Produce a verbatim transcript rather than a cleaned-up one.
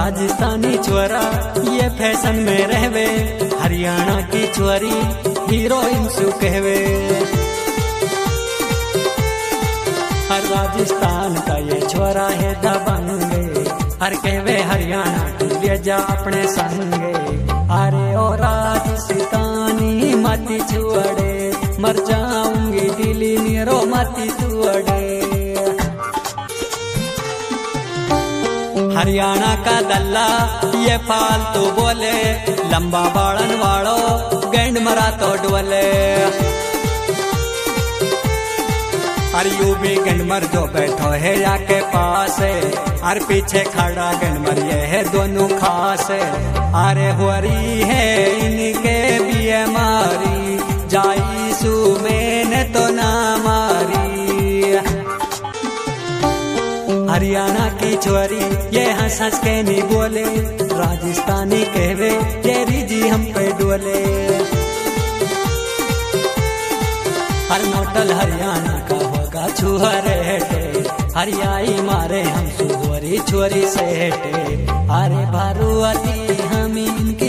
राजस्थानी छोरा ये फैशन में रहवे, हरियाणा की छोरी हीरोइन सु कहवे। हर राजस्थान का ये छोरा है दबंगे, हर कहवे हरियाणा की ले जा अपने संगे। अरे ओ राजस्थानी मती छुअड़े, मर जाऊंगी दिल्ली मेरो मती छुअड़े। हरियाणा का दल्ला ये फालतू बोले, लंबा बाड़न वाड़ो गैंड मरा तो डोले। अरे यू भी गैंड मर जो बैठो है याके पास, अरे पीछे खड़ा गैंड मर ये है दोनों खास। अरे हुरी है इनके भी मारी, जाई सु मैंने तो ना मारी। हरियाणा की छोरी ये हंस हंस के नहीं बोले, राजस्थानी कहवे तेरी जी हम पे डोले। हर नोटल हरियाणा का होगा छुहरेटे, हरियाई मारे हम सुहरी छोरी सेटे। अरे भारुआती हम इनके